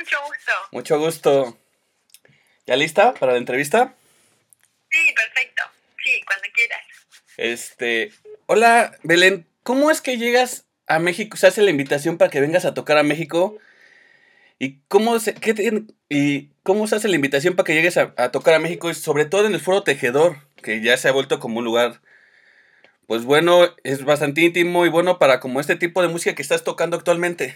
mucho gusto. Mucho gusto. ¿Ya lista para la entrevista? Sí, perfecto. Sí, cuando quieras. Hola, Belén, ¿cómo es que llegas a México? Se hace la invitación para que vengas a tocar a México. ¿Y cómo se hace la invitación para que llegues a tocar a México? Y sobre todo en el Foro Tejedor, que ya se ha vuelto como un lugar, pues bueno, es bastante íntimo y bueno para como este tipo de música que estás tocando actualmente.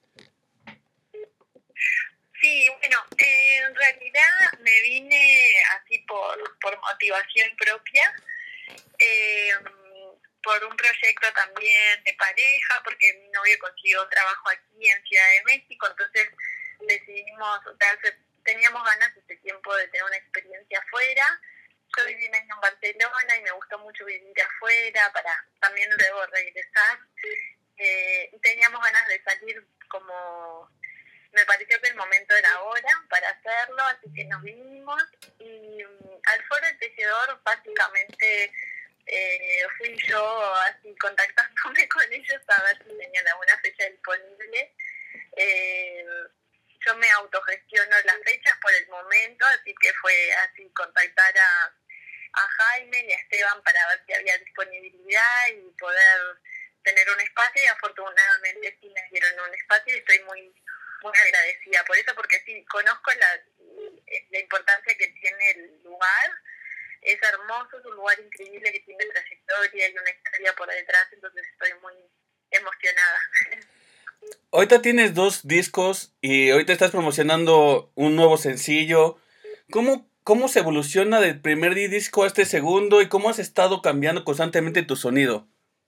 Sí, bueno, en realidad me vine así por motivación propia, eh, por un proyecto también de pareja, porque mi novio consiguió trabajo aquí en Ciudad de México, entonces decidimos, o sea, teníamos ganas este tiempo de tener una experiencia afuera. Yo viví un año en Barcelona y me gustó mucho vivir afuera para también luego regresar. Y teníamos ganas de salir como... Me pareció que el momento era ahora para hacerlo, así que nos vinimos y al Foro del Tejedor básicamente fui yo así contactándome con ellos a ver si tenían alguna fecha disponible. Eh, yo me autogestiono las fechas por el momento, así que fue así contactar a Jaime y a Esteban para ver si había disponibilidad y poder tener un espacio, y afortunadamente sí me dieron un espacio y estoy muy agradecida por eso, porque sí, conozco la importancia que tiene el lugar. Es hermoso, es un lugar increíble que tiene trayectoria y una historia por detrás, entonces estoy muy emocionada. Ahorita tienes 2 discos y ahorita estás promocionando un nuevo sencillo. ¿Cómo se evoluciona del primer disco a este segundo y cómo has estado cambiando constantemente tu sonido?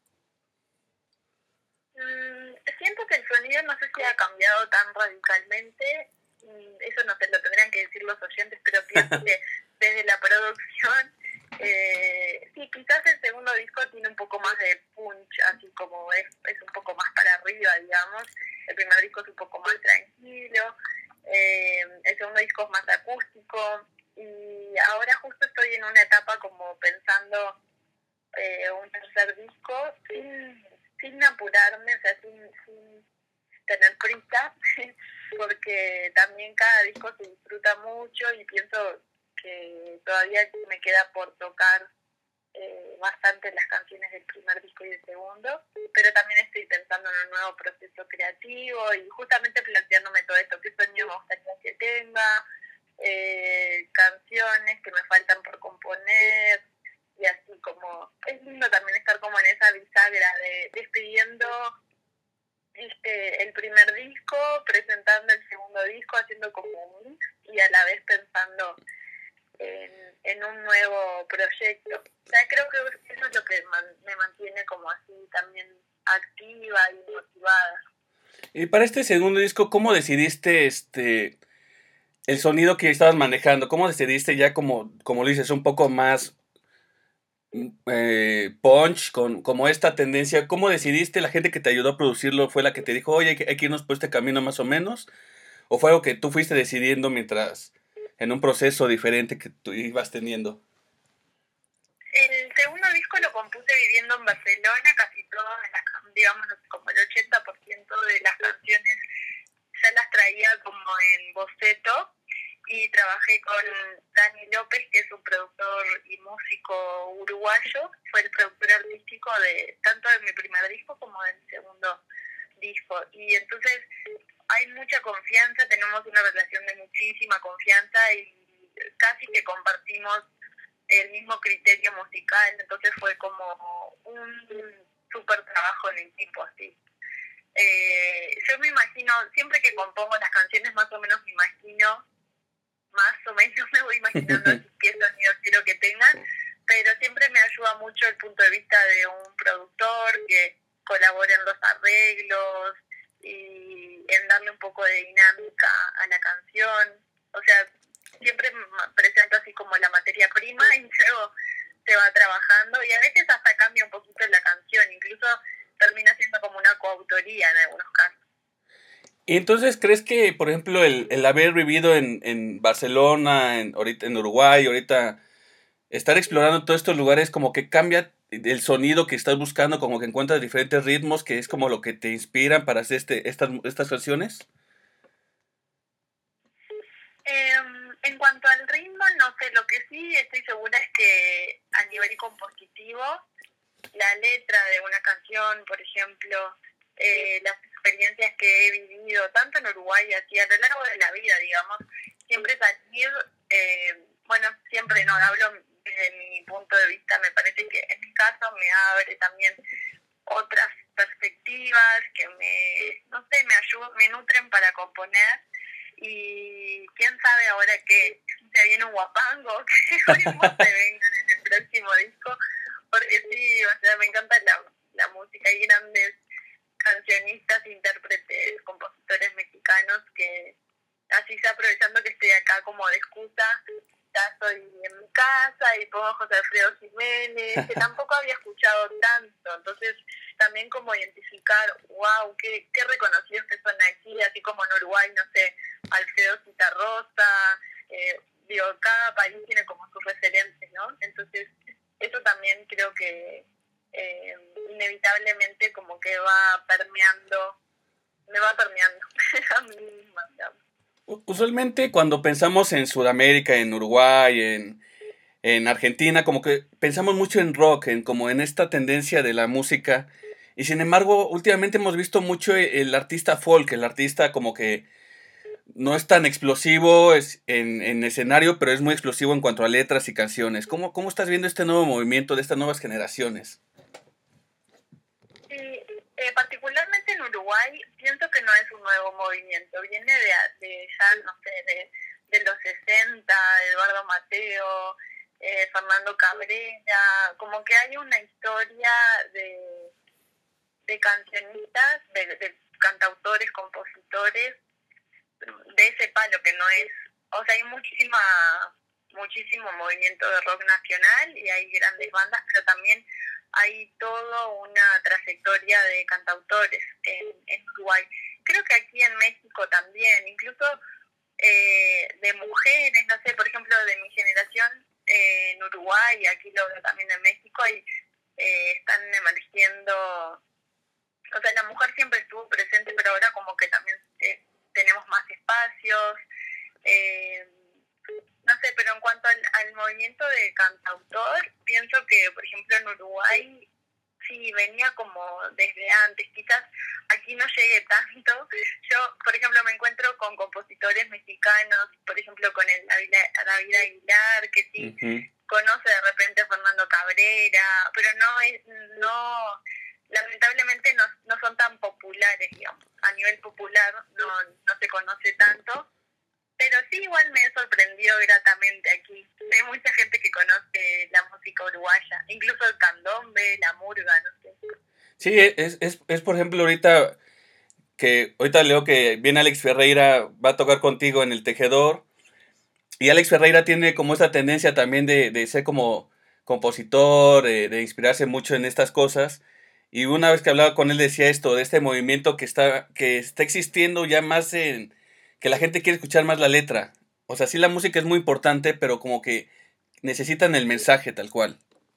Siento que el sonido no sé si ha cambiado tan radicalmente, eso no se lo tendrían que decir los oyentes, pero pienso que desde la producción, sí, quizás el segundo disco tiene un poco más de punch, así como es un poco más para arriba, digamos. El primer disco es un poco más tranquilo, el segundo disco es más acústico, y ahora justo estoy en una etapa como pensando un tercer disco sin apurarme, o sea, sin tener prisa, porque también cada disco se disfruta mucho y pienso que todavía me queda por tocar bastante las canciones del primer disco y del segundo, pero también estoy pensando en un nuevo proceso creativo y justamente planteándome todo esto, qué sueño me gustaría que tenga, canciones que me faltan por componer, y así como es lindo también estar como en esa bisagra de despidiendo el primer disco, presentando el segundo disco, haciendo como un mix y a la vez pensando en un nuevo proyecto. O sea, creo que eso es lo que me mantiene como así también activa y motivada. Y para este segundo disco, ¿cómo decidiste el sonido que estabas manejando? ¿Cómo decidiste ya como lo dices, un poco más punch, como esta tendencia? ¿Cómo decidiste? ¿La gente que te ayudó a producirlo fue la que te dijo, oye, hay que irnos por este camino más o menos? ¿O fue algo que tú fuiste decidiendo mientras en un proceso diferente que tú ibas teniendo? El segundo disco lo compuse viviendo en Barcelona, casi todas digamos como el 80% de las canciones ya las traía como en boceto, y trabajé con Dani López, que es un productor y músico uruguayo. Fue el productor artístico de tanto de mi primer disco como del segundo disco, y entonces hay mucha confianza, tenemos una relación de muchísima confianza y casi que compartimos el mismo criterio musical, entonces fue como un súper trabajo en equipo así. Yo me imagino, siempre que compongo las canciones más o menos me voy imaginando así qué sonido quiero que tengan, pero siempre me ayuda mucho el punto de vista de un productor que colabore en los arreglos y en darle un poco de dinámica a la canción. O sea, siempre presento así como la materia prima y luego se va trabajando, y a veces hasta cambia un poquito la canción, incluso termina siendo como una coautoría en algunos casos. Y entonces, ¿crees que, por ejemplo, el haber vivido en Barcelona, ahorita en Uruguay, ahorita estar explorando todos estos lugares, como que cambia el sonido que estás buscando, como que encuentras diferentes ritmos, que es como lo que te inspiran para hacer estas canciones? ritmo no sé, lo que sí estoy segura es que a nivel compositivo, la letra de una canción, por ejemplo, las experiencias que he vivido, tanto en Uruguay así a lo largo de la vida, digamos, siempre salir, siempre no, hablo desde mi punto de vista, me parece que en mi caso me abre también otras perspectivas que me ayudan, me nutren para componer. Y quién sabe ahora que se viene un guapango, que mismo se venga en el próximo disco, porque sí, o sea, me encanta la música. Hay grandes cancionistas, intérpretes, compositores mexicanos que, así sea, aprovechando que estoy acá como de excusa, ya estoy en mi casa y pongo José Alfredo Jiménez, que tampoco había escuchado tanto, entonces también como identificar, wow, qué reconocidos que son aquí, así como en Uruguay, no sé, Alfredo Citarrosa, cada país tiene como sus referentes, ¿no? Entonces, eso también creo que inevitablemente como que me va permeando a mí misma, digamos. Usualmente cuando pensamos en Sudamérica, en Uruguay, en Argentina, como que pensamos mucho en rock, como en esta tendencia de la música. Y sin embargo, últimamente hemos visto mucho el artista folk, el artista como que no es tan explosivo en escenario, pero es muy explosivo en cuanto a letras y canciones. ¿Cómo estás viendo este nuevo movimiento de estas nuevas generaciones? Sí, particularmente en Uruguay, pienso que no es un nuevo movimiento, viene de ya, no sé, de los 60, Eduardo Mateo, Fernando Cabrera, como que hay una historia de cancionistas, de cantautores, compositores, de ese palo que no es, o sea, hay muchísimo movimiento de rock nacional y hay grandes bandas, pero también hay toda una trayectoria de cantautores en Uruguay. Creo que aquí en México también, incluso de mujeres, no sé, por ejemplo, de mi generación en Uruguay, aquí lo veo también en México, y están emergiendo, o sea, la mujer siempre estuvo presente, pero ahora como que también tenemos más espacios, no sé, pero en cuanto al movimiento de cantautor, pienso que, por ejemplo, en Uruguay sí venía como desde antes, quizás aquí no llegue tanto. Yo, por ejemplo, me encuentro con compositores mexicanos, por ejemplo, con el David Aguilar, que sí conoce de repente a Fernando Cabrera, pero no lamentablemente no son tan populares, digamos. A nivel popular no se conoce tanto, pero sí igual me sorprendió gratamente aquí. Hay mucha gente que conoce la música uruguaya, incluso el candombe, la murga, no sé. Sí, es por ejemplo ahorita leo que viene Alex Ferreira, va a tocar contigo en el Tejedor. Y Alex Ferreira tiene como esta tendencia también de ser como compositor, de inspirarse mucho en estas cosas. Y una vez que hablaba con él decía esto, de este movimiento que está existiendo ya más que la gente quiere escuchar más la letra. O sea, sí la música es muy importante, pero como que necesitan el mensaje tal cual.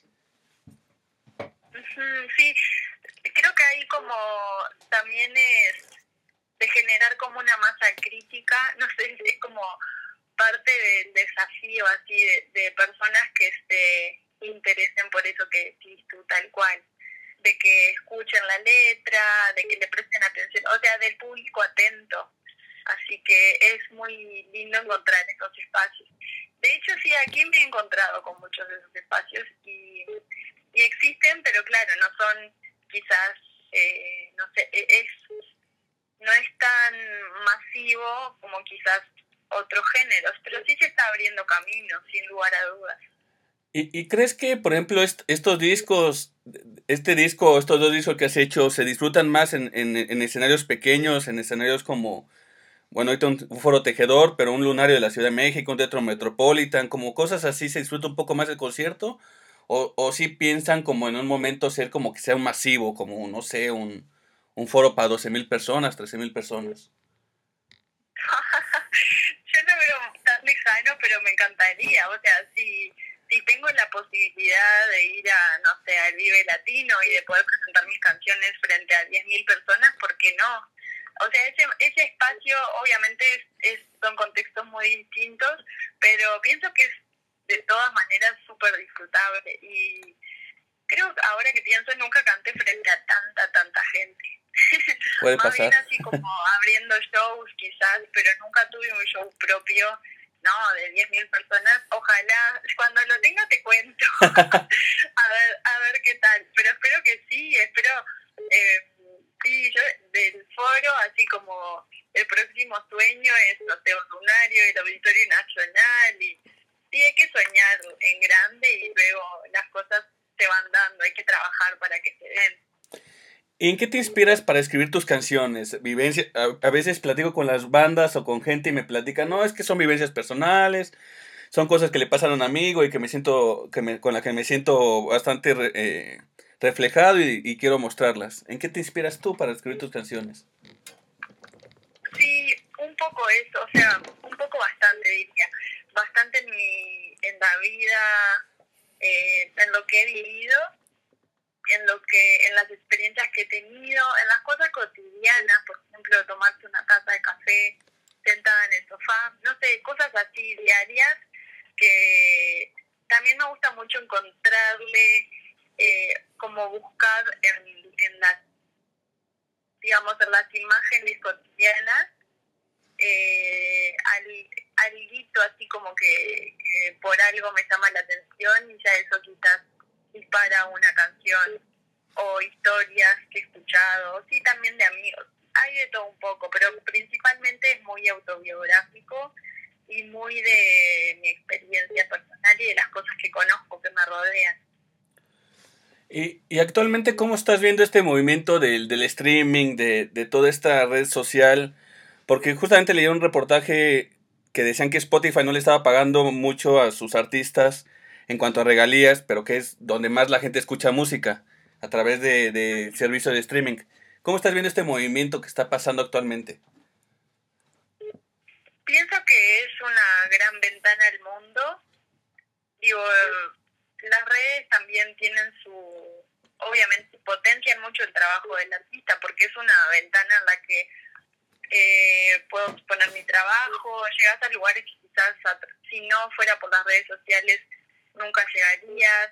Sí, creo que ahí como también es de generar como una masa crítica, no sé, es como parte del desafío así de personas que se interesen por eso que decís tú tal cual, de que escuchen la letra, de que le presten atención, o sea, del público atento. Así que es muy lindo encontrar esos espacios. De hecho, sí, aquí me he encontrado con muchos de esos espacios y existen, pero claro, no son quizás, no sé, no es tan masivo como quizás otros géneros, pero sí se está abriendo camino, sin lugar a dudas. ¿Y crees que, por ejemplo, estos discos, estos dos discos que has hecho, se disfrutan más en escenarios pequeños, en escenarios como, bueno, ahorita un foro tejedor, pero un lunario de la Ciudad de México, un teatro Metropolitan, como cosas así, se disfruta un poco más el concierto? ¿O sí piensan como en un momento ser como que sea un masivo, como, no sé, un foro para 12,000 personas, 13,000 personas? Yo no veo tan lejano, pero me encantaría. O sea, si tengo la posibilidad de ir a, no sé, al Vive Latino y de poder presentar mis canciones frente a 10.000 personas, ¿por qué no? O sea, ese espacio obviamente es son contextos muy distintos, pero pienso que es de todas maneras súper disfrutable. Y creo que ahora que pienso, nunca canté frente a tanta gente. Puede Más pasar. bien así como abriendo shows quizás, pero nunca tuve un show propio, no, de 10.000 personas. Ojalá, cuando lo tenga te cuento, a ver qué tal. Pero espero que sí, sí, yo del foro, así como el próximo sueño es, no sé, un lunario, el Auditorio Nacional, y sí hay que soñar en grande y luego las cosas se van dando, hay que trabajar para que se den. ¿Y en qué te inspiras para escribir tus canciones? A veces platico con las bandas o con gente y me platican, no, es que son vivencias personales, son cosas que le pasan a un amigo y que me siento, con la que me siento bastante reflejado y quiero mostrarlas. ¿En qué te inspiras tú para escribir tus canciones? Sí, un poco eso, o sea, un poco bastante diría, bastante en la vida, en lo que he vivido, en las experiencias que he tenido, en las cosas cotidianas, por ejemplo, tomarse una taza de café sentada en el sofá, no sé, cosas así diarias que también me gusta mucho encontrarle, como buscar en las, digamos, en las imágenes cotidianas, alguito así como que por algo me llama la atención y ya eso quizás dispara una canción o historias que he escuchado, sí, también de amigos. Hay de todo un poco, pero principalmente es muy autobiográfico y muy de mi experiencia personal y de las cosas que conozco que me rodean. Y actualmente, ¿cómo estás viendo este movimiento del streaming, de toda esta red social? Porque justamente leí un reportaje que decían que Spotify no le estaba pagando mucho a sus artistas en cuanto a regalías, pero que es donde más la gente escucha música, a través de servicios de streaming. ¿Cómo estás viendo este movimiento que está pasando actualmente? Pienso que es una gran ventana al mundo. Digo, las redes también tienen obviamente potencian mucho el trabajo del artista porque es una ventana en la que puedo exponer mi trabajo, llegas a lugares que quizás si no fuera por las redes sociales nunca llegarías.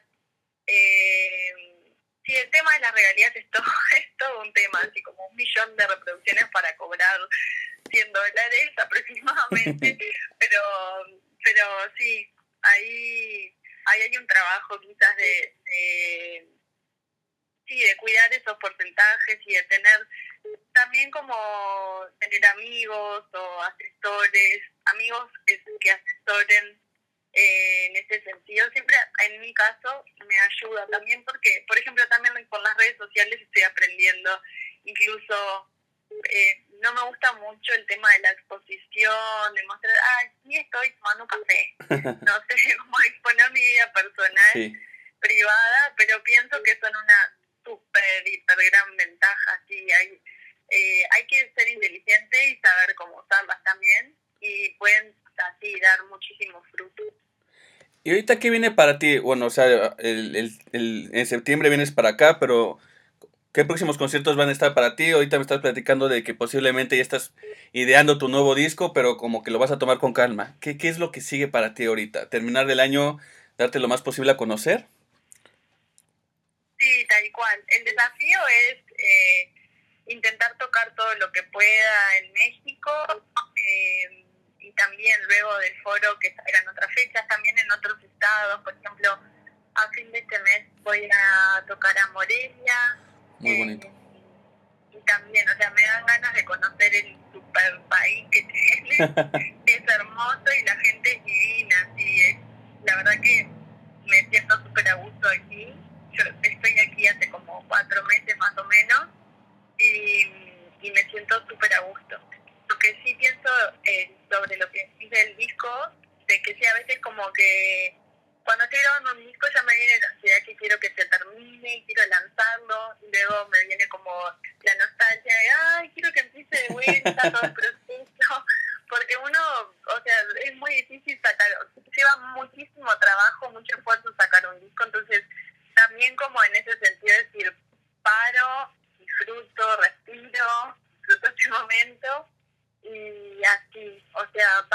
Sí, el tema de las regalías es todo, es todo un tema, así como 1.000.000 de reproducciones para cobrar $100 aproximadamente, pero sí, ahí hay un trabajo quizás de cuidar esos porcentajes y de tener también como tener amigos o asesores, amigos que asesoren en ese sentido. Siempre en mi caso me ayuda también porque, por ejemplo, también con las redes sociales estoy aprendiendo, incluso no me gusta mucho el tema de la exposición, de mostrar, sí estoy tomando un café, no sé cómo exponer mi vida personal, Sí. privada, pero pienso que son una súper, hiper gran ventaja, sí, hay que ser inteligente y saber cómo usarlas también, y pueden así dar muchísimos frutos. ¿Y ahorita qué viene para ti? Bueno, o sea, en septiembre vienes para acá, pero ¿qué próximos conciertos van a estar para ti? Ahorita me estás platicando de que posiblemente ya estás ideando tu nuevo disco, pero como que lo vas a tomar con calma. ¿Qué es lo que sigue para ti ahorita? ¿Terminar el año, darte lo más posible a conocer? Sí, tal cual. El desafío es intentar tocar todo lo que pueda en México, y también luego del foro que salgan otras fechas, también en otros estados. Por ejemplo, a fin de este mes voy a tocar a Morelia, Muy bonito. y también, o sea, me dan ganas de conocer el super país que tiene, que es hermoso y la gente es divina, sí, la verdad que me siento súper a gusto aquí. Yo estoy aquí hace como 4 meses más o menos y me siento súper a gusto. Lo que sí pienso sobre lo que dice el disco, de que sí, a veces como que cuando estoy grabando un disco ya me viene la ansiedad que quiero que se termine y quiero lanzarlo, y luego me viene como la nostalgia de, quiero que empiece de vuelta todo el proceso, porque uno, o sea, es muy difícil sacar, lleva muchísimo trabajo, mucho esfuerzo sacar un disco, entonces también como en ese sentido decir, paro, disfruto este momento y así, o sea,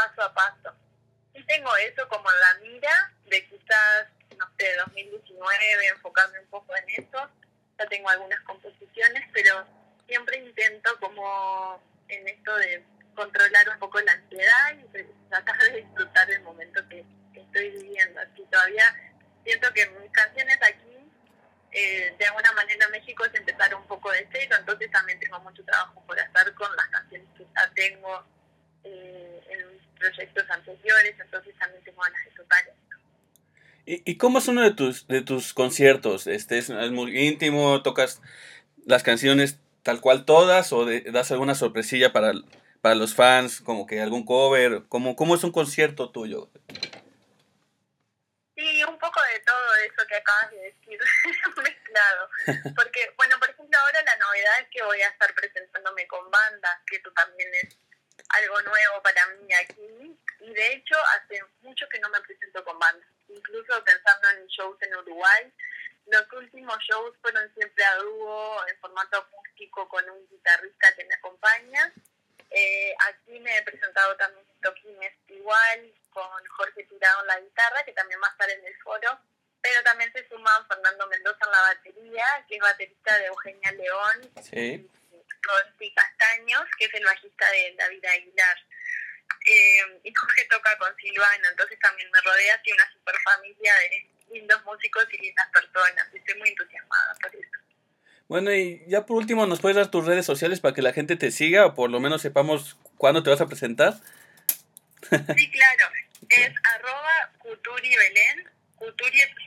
tengo eso como en la mira de quizás, no sé, 2019, enfocarme un poco en eso. Ya tengo algunas composiciones, pero siempre intento como en esto de controlar un poco la ansiedad y tratar de disfrutar el momento que estoy viviendo. Así todavía siento que mis canciones aquí, de alguna manera México es empezar un poco de cero, entonces también tengo mucho trabajo por hacer con las canciones que ya tengo en mis proyectos anteriores, entonces también tengo ganas de tocar esto. ¿Y cómo es uno de tus conciertos? Es muy íntimo, tocas las canciones tal cual todas o das alguna sorpresilla para los fans, como que algún cover? ¿Cómo es un concierto tuyo? Sí, un poco de todo eso que acabas de decir, mezclado. Porque, bueno, por ejemplo, ahora la novedad es que voy a estar presentándome con bandas, que eso también es algo nuevo para mí aquí. Y de hecho, hace mucho que no me presento con bandas. Incluso pensando en shows en Uruguay, los últimos shows fueron siempre a dúo, en formato acústico, con un guitarrista que me acompaña. Aquí me he presentado también en toquines igual, con Jorge Tirado en la guitarra, que también va a estar en el foro, pero también se suma Fernando Mendoza en la batería, que es baterista de Eugenia León, Sí. y Rodri Castaños, que es el bajista de David Aguilar. Y Jorge toca con Silvana, entonces también me rodea así una super familia de lindos músicos y lindas personas, y estoy muy entusiasmada por eso. Bueno, y ya por último, ¿nos puedes dar tus redes sociales para que la gente te siga o por lo menos sepamos cuándo te vas a presentar? Sí, claro, es @CuturiBelén, Cuturi es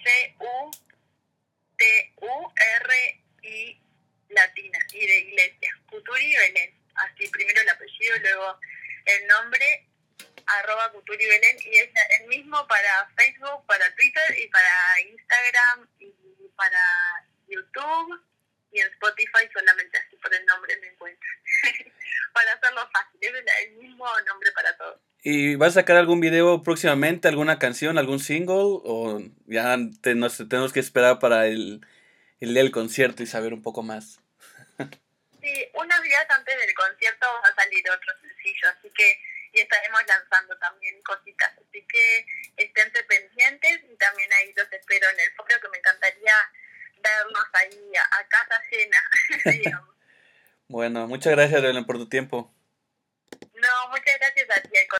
Cuturi latina, y de iglesia, Cuturi Belén, así primero el apellido, luego el nombre, @CuturiBelén, y es el mismo para Facebook, para Twitter y para Instagram y para YouTube, y en Spotify solamente así por el nombre me encuentran. Para hacerlo fácil, es el mismo nombre para todos. ¿Y vas a sacar algún video próximamente, alguna canción, algún single? ¿O ya tenemos que esperar para el día del concierto y saber un poco más? Sí, unos días antes del concierto va a salir otro sencillo, así que y estaremos lanzando también cositas, así que esténse pendientes y también ahí los espero en el foro, que me encantaría vernos ahí a casa llena, digamos. Bueno, muchas gracias, Evelyn, por tu tiempo.